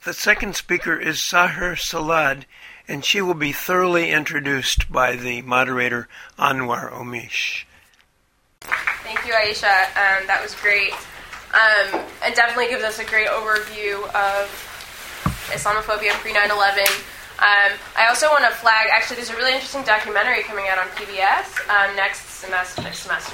The second speaker is Sahar Salad, and she will be thoroughly introduced by the moderator, Anwar Omish. Thank you, Aisha. That was great. And definitely gives us a great overview of Islamophobia pre-9/11. I also want to flag, actually, there's a really interesting documentary coming out on PBS next semester,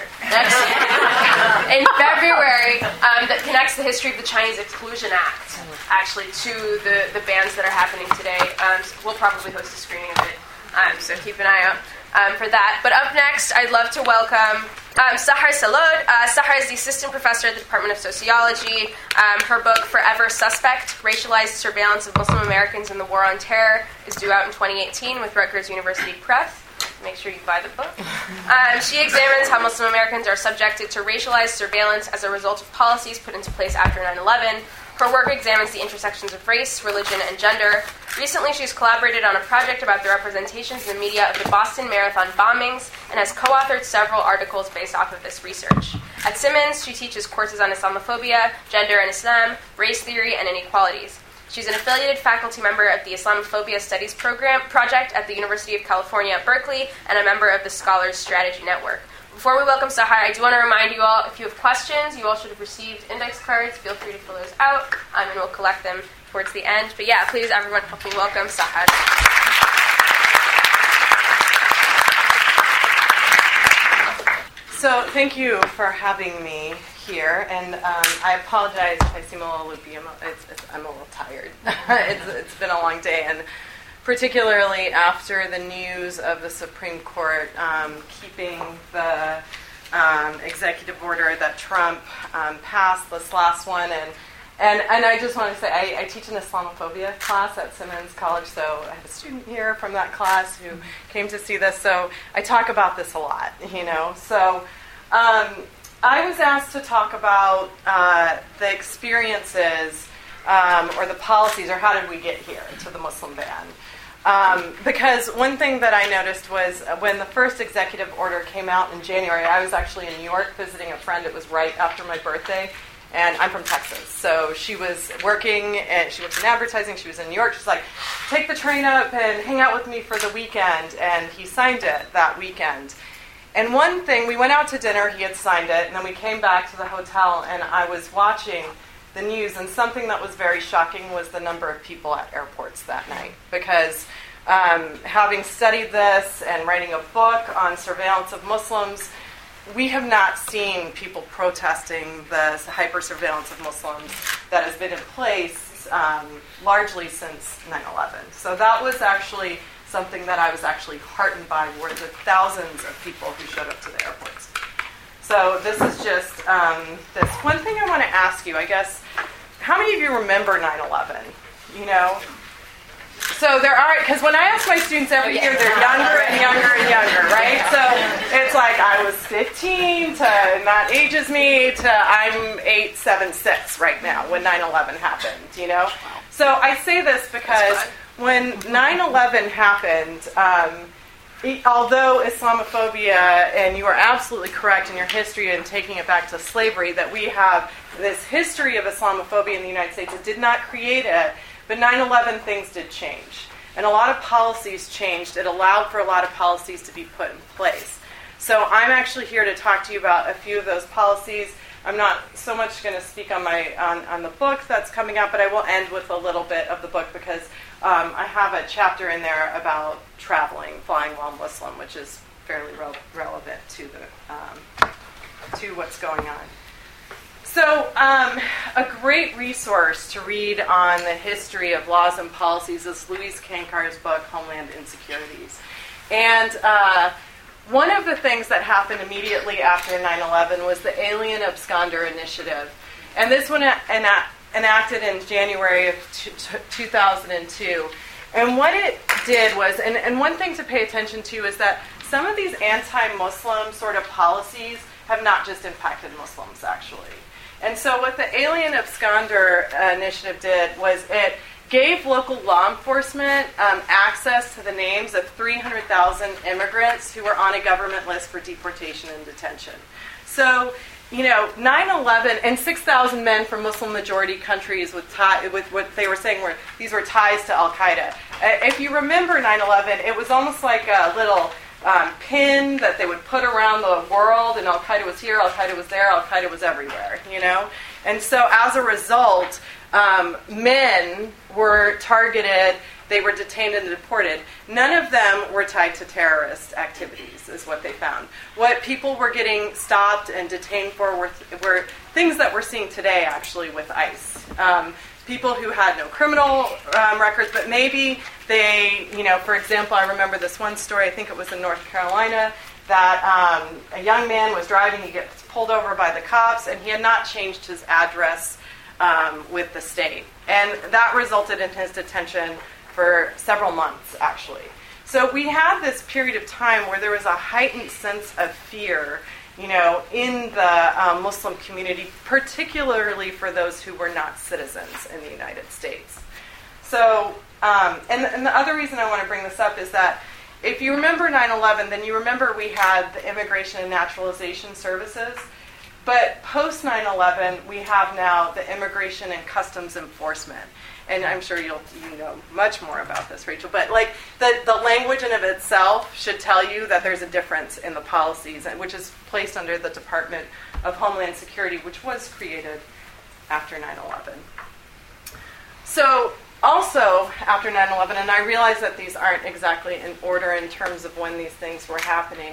in February, that connects the history of the Chinese Exclusion Act, actually, to the bans that are happening today. So we'll probably host a screening of it, so keep an eye out for that. But up next, I'd love to welcome Sahar Salad. Sahar is the assistant professor at the Department of Sociology. Her book, Forever Suspect, Racialized Surveillance of Muslim Americans in the War on Terror, is due out in 2018 with Rutgers University Press. Make sure you buy the book. She examines how Muslim Americans are subjected to racialized surveillance as a result of policies put into place after 9/11. Her work examines the intersections of race, religion, and gender. Recently, she's collaborated on a project about the representations in the media of the Boston Marathon bombings and has co-authored several articles based off of this research. At Simmons, she teaches courses on Islamophobia, gender and Islam, race theory, and inequalities. She's an affiliated faculty member of the Islamophobia Studies project at the University of California at Berkeley and a member of the Scholars Strategy Network. Before we welcome Sahar, I do want to remind you all, if you have questions, you all should have received index cards. Feel free to fill those out, and we'll collect them towards the end. But yeah, please, everyone, help me welcome Sahar. So thank you for having me here, and I apologize if I seem a little loopy. I'm a little tired. It's been a long day, and particularly after the news of the Supreme Court keeping the executive order that Trump passed, this last one, and I just want to say I teach an Islamophobia class at Simmons College, so I have a student here from that class who came to see this, so I talk about this a lot, So I was asked to talk about the experiences or the policies, or how did we get here to the Muslim ban. Because one thing that I noticed was when the first executive order came out in January, I was actually in New York visiting a friend. It was right after my birthday, and I'm from Texas. So she was working, and she works in advertising. She was in New York. She's like, take the train up and hang out with me for the weekend. And he signed it that weekend. And one thing, we went out to dinner, he had signed it, and then we came back to the hotel, and I was watching the news, and something that was very shocking was the number of people at airports that night. Because having studied this and writing a book on surveillance of Muslims, we have not seen people protesting the hyper-surveillance of Muslims that has been in place largely since 9/11. So that was actually something that I was actually heartened by, were the thousands of people who showed up to the airports. So this is just this one thing I want to ask you, I guess. How many of you remember 9/11? So there are, because when I ask my students every year, they're younger and younger and younger, right? So it's like I was 15 to, and that ages me, to I'm 8'7", right now when 9/11 happened, So I say this because when 9/11 happened, although Islamophobia, and you are absolutely correct in your history and taking it back to slavery, that we have this history of Islamophobia in the United States, it did not create it, but 9/11 things did change. And a lot of policies changed. It allowed for a lot of policies to be put in place. So I'm actually here to talk to you about a few of those policies. I'm not so much going to speak on on the book that's coming out, but I will end with a little bit of the book because I have a chapter in there about traveling, flying while Muslim, which is fairly relevant to to what's going on. So a great resource to read on the history of laws and policies is Louise Kankar's book, Homeland Insecurities. And one of the things that happened immediately after 9/11 was the Alien Absconder Initiative. And this one enacted in January of 2002. And what it did was, and one thing to pay attention to is that some of these anti-Muslim sort of policies have not just impacted Muslims, actually. And so what the Alien Absconder Initiative did was it gave local law enforcement access to the names of 300,000 immigrants who were on a government list for deportation and detention. So 9/11 and 6,000 men from Muslim-majority countries with what they were saying were these were ties to Al-Qaeda. If you remember 9/11, it was almost like a little pin that they would put around the world, and Al-Qaeda was here, Al-Qaeda was there, Al-Qaeda was everywhere, And so as a result, men were targeted, they were detained and deported. None of them were tied to terrorist activities, is what they found. What people were getting stopped and detained for were things that we're seeing today, actually, with ICE. People who had no criminal records, but maybe they, for example, I remember this one story, I think it was in North Carolina, that a young man was driving, he gets pulled over by the cops, and he had not changed his address with the state. And that resulted in his detention for several months, actually. So we had this period of time where there was a heightened sense of fear, in the Muslim community, particularly for those who were not citizens in the United States. So, and the other reason I want to bring this up is that if you remember 9/11, then you remember we had the Immigration and Naturalization Services. But post 9/11, we have now the Immigration and Customs Enforcement. And I'm sure you know much more about this, Rachel. But the language in of itself should tell you that there's a difference in the policies, which is placed under the Department of Homeland Security, which was created after 9/11. So also after 9/11, and I realize that these aren't exactly in order in terms of when these things were happening,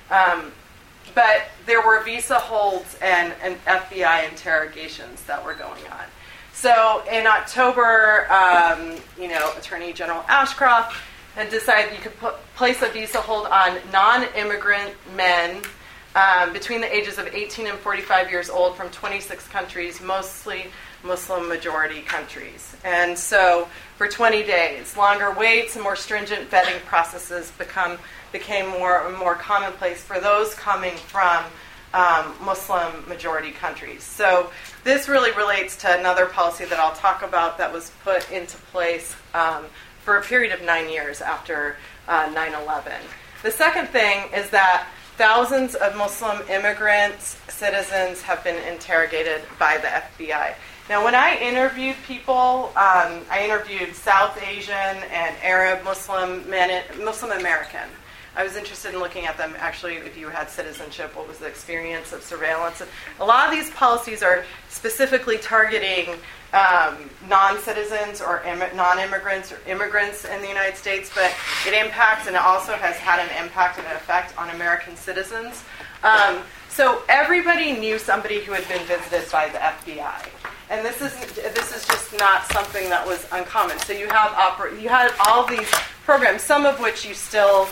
but there were visa holds and FBI interrogations that were going on. So in October, Attorney General Ashcroft had decided you could place a visa hold on non-immigrant men between the ages of 18 and 45 years old from 26 countries, mostly Muslim-majority countries. And so for 20 days, longer waits and more stringent vetting processes became more commonplace for those coming from Muslim-majority countries. So this really relates to another policy that I'll talk about that was put into place for a period of 9 years after 9/11. The second thing is that thousands of Muslim immigrants, citizens, have been interrogated by the FBI. Now, when I interviewed people, I interviewed South Asian and Arab Muslim men, Muslim American. I was interested in looking at them, actually, if you had citizenship, what was the experience of surveillance. And a lot of these policies are specifically targeting non-citizens or non-immigrants or immigrants in the United States, but it impacts and it also has had an impact and an effect on American citizens. So everybody knew somebody who had been visited by the FBI. And this is just not something that was uncommon. So you had all these programs, some of which you still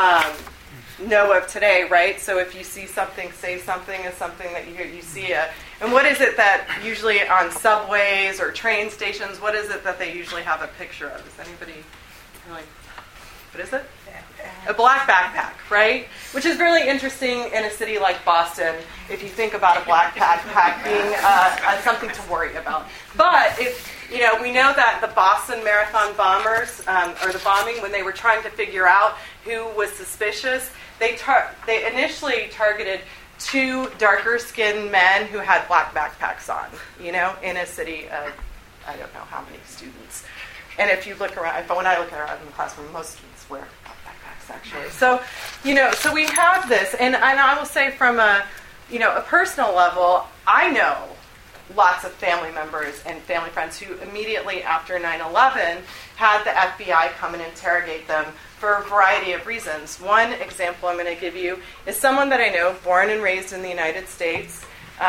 know of today, right? So if you see something, say something is something that you see. And what is it that usually on subways or train stations, what is it that they usually have a picture of? Is anybody like, what is it? A black backpack, right? Which is really interesting in a city like Boston, if you think about a black backpack being something to worry about. But we know that the Boston Marathon bombers, or the bombing, when they were trying to figure out who was suspicious, they initially targeted 2 darker-skinned men who had black backpacks on, in a city of, I don't know how many students. And if you look around, when I look around in the classroom, most students wear black backpacks, actually. So, so we have this, and I will say from a personal level, I know lots of family members and family friends who immediately after 9/11 had the FBI come and interrogate them for a variety of reasons. One example I'm going to give you is someone that I know, born and raised in the United States,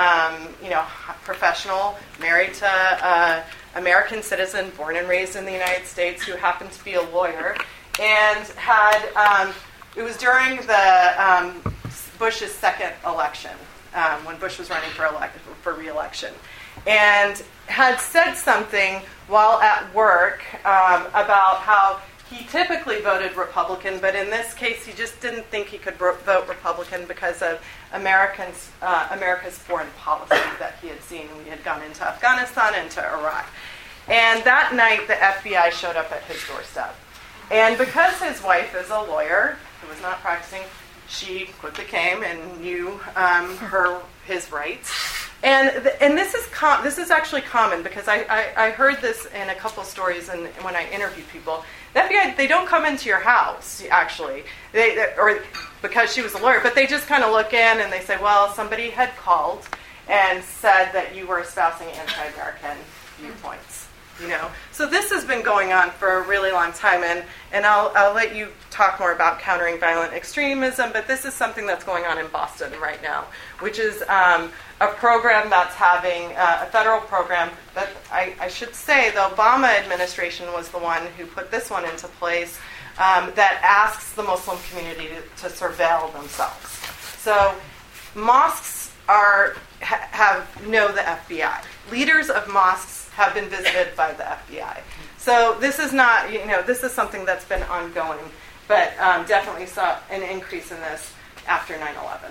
professional, married to American citizen, born and raised in the United States, who happened to be a lawyer, and had, it was during the Bush's second election, when Bush was running for re-election, and had said something while at work about how he typically voted Republican, but in this case he just didn't think he could vote Republican because of America's foreign policy that he had seen. We had gone into Afghanistan and to Iraq. And that night the FBI showed up at his doorstep. And because his wife is a lawyer who was not practicing, she quickly came and knew her his rights. And this is actually common, because I heard this in a couple stories and when I interview people. The FBI, they don't come into your house, actually, or because she was a lawyer, but they just kind of look in and they say, well, somebody had called and said that you were espousing anti-American viewpoints. So this has been going on for a really long time, and I'll let you talk more about countering violent extremism, but this is something that's going on in Boston right now, which is a program that's having a federal program that I should say the Obama administration was the one who put this one into place, that asks the Muslim community to surveil themselves. So mosques know the FBI. Leaders of mosques have been visited by the FBI. So this is not, this is something that's been ongoing, but definitely saw an increase in this after 9/11.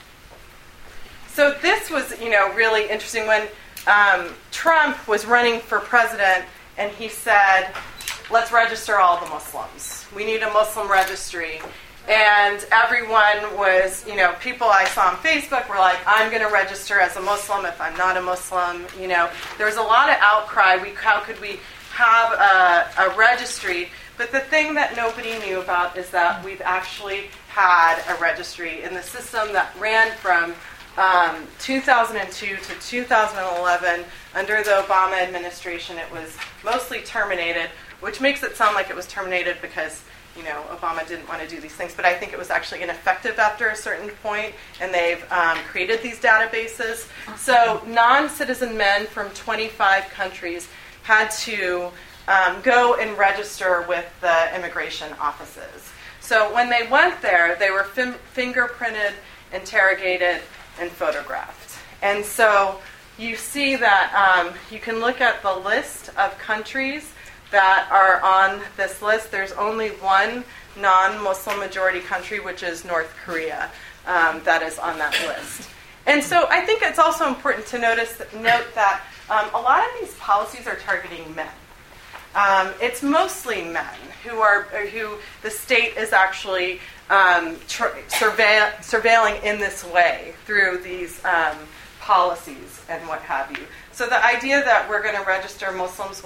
So this was, really interesting when Trump was running for president, and he said, let's register all the Muslims. We need a Muslim registry. And everyone was, people I saw on Facebook were like, I'm going to register as a Muslim if I'm not a Muslim. There was a lot of outcry. How could we have a registry? But the thing that nobody knew about is that we've actually had a registry in the system that ran from 2002 to 2011. Under the Obama administration, it was mostly terminated, which makes it sound like it was terminated because Obama didn't want to do these things, but I think it was actually ineffective after a certain point, and they've created these databases. So non-citizen men from 25 countries had to go and register with the immigration offices. So when they went there, they were fingerprinted, interrogated, and photographed. And so you see that you can look at the list of countries that are on this list. There's only one non-Muslim majority country, which is North Korea, that is on that list. And so I think it's also important to note that a lot of these policies are targeting men. It's mostly men who the state is actually surveilling in this way through these policies and what have you. So the idea that we're going to register Muslims,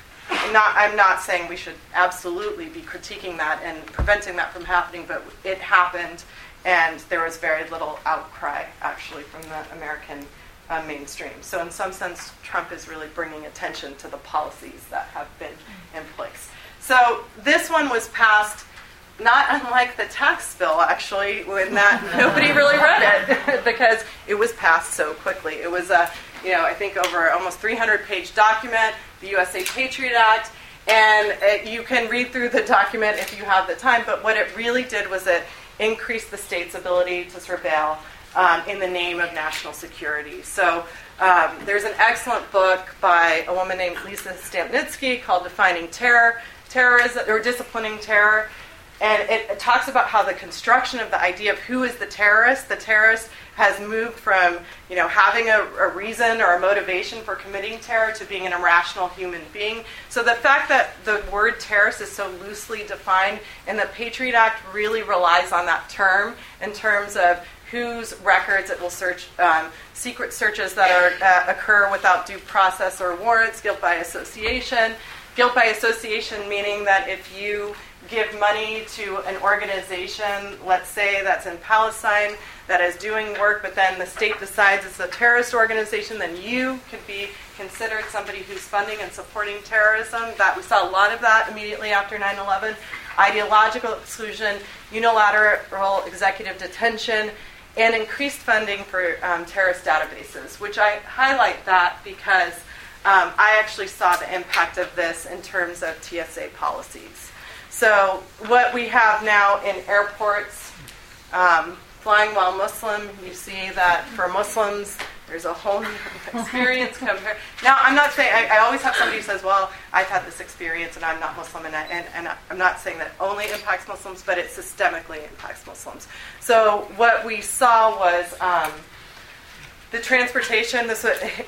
I'm not saying we should absolutely be critiquing that and preventing that from happening, but it happened, and there was very little outcry, actually, from the American mainstream. So in some sense, Trump is really bringing attention to the policies that have been in place. So this one was passed, not unlike the tax bill, actually, when nobody really read it, because it was passed so quickly. It was I think over almost 300-page document, the USA Patriot Act, and you can read through the document if you have the time, but what it really did was it increased the state's ability to surveil in the name of national security. So there's an excellent book by a woman named Lisa Stampnitzky called Defining Terrorism, or Disciplining Terror, and it talks about how the construction of the idea of who is the terrorist has moved from, having a reason or a motivation for committing terror to being an irrational human being. So the fact that the word terrorist is so loosely defined, and the Patriot Act really relies on that term in terms of whose records it will search, secret searches that occur without due process or warrants, guilt by association. Guilt by association meaning that if you give money to an organization, let's say that's in Palestine, that is doing work, but then the state decides it's a terrorist organization, then you could be considered somebody who's funding and supporting terrorism. That we saw a lot of that immediately after 9/11. Ideological exclusion, unilateral executive detention, and increased funding for terrorist databases, which I highlight that because I actually saw the impact of this in terms of TSA policies. So what we have now in airports, flying while Muslim, you see that for Muslims, there's a whole new experience compared. Now, I'm not saying, I always have somebody who says, well, I've had this experience and I'm not Muslim, and I'm not saying that only impacts Muslims, but it systemically impacts Muslims. So what we saw was the transportation. The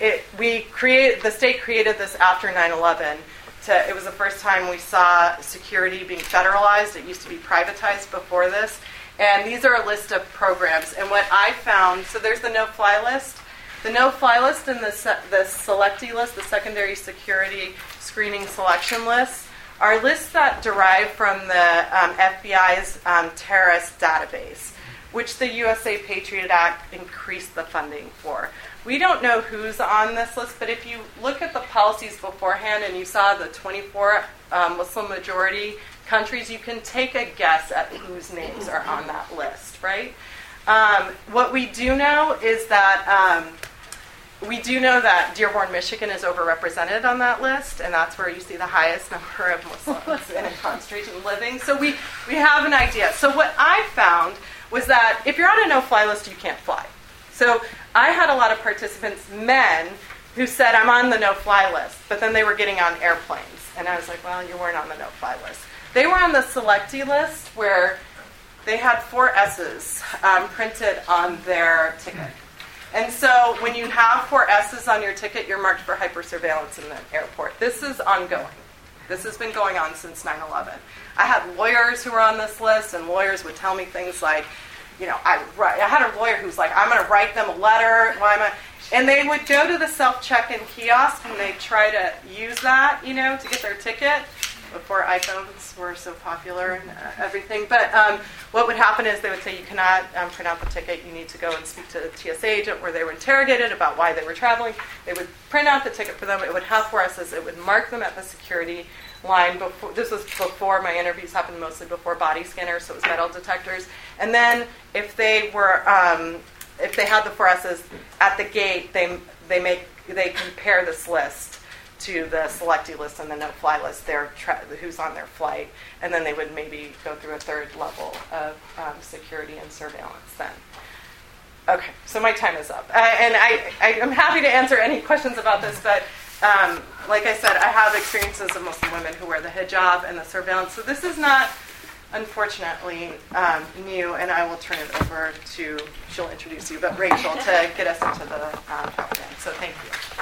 state created this after 9/11. It was the first time we saw security being federalized. It used to be privatized before this. And these are a list of programs. And what I found, so there's the no-fly list. The no-fly list and the selectee list, the secondary security screening selection list, are lists that derive from the FBI's terrorist database, which the USA Patriot Act increased the funding for. We don't know who's on this list, but if you look at the policies beforehand and you saw the 24 Muslim majority countries, you can take a guess at whose names are on that list, right? What we do know is that Dearborn, Michigan is overrepresented on that list, and that's where you see the highest number of Muslims in a concentration living. So we have an idea. So what I found was that if you're on a no-fly list, you can't fly. So I had a lot of participants, men, who said, I'm on the no-fly list, but then they were getting on airplanes. And I was like, well, you weren't on the no-fly list. They were on the selectee list where they had 4 S's printed on their ticket. And so when you have 4 S's on your ticket, you're marked for hypersurveillance in the airport. This is ongoing. This has been going on since 9/11. I had lawyers who were on this list, and lawyers would tell me things like, I had a lawyer who's like, I'm going to write them a letter. And they would go to the self-check-in kiosk, and they'd try to use that, to get their ticket before iPhones were so popular and everything. But what would happen is they would say, you cannot print out the ticket. You need to go and speak to the TSA agent, where they were interrogated about why they were traveling. They would print out the ticket for them. It would have 4 S's. It would mark them at the security line. This was before my interviews happened, mostly before body scanners, so it was metal detectors. And then if they had the 4 S's at the gate, they compare this list to the selectee list and the no-fly list, who's on their flight, and then they would maybe go through a 3rd level of security and surveillance then. Okay, so my time is up. And I'm happy to answer any questions about this, but like I said, I have experiences of Muslim women who wear the hijab and the surveillance, so this is not, unfortunately, new, and I will turn it over to, she'll introduce you, but Rachel, to get us into the PowerPoint. So thank you.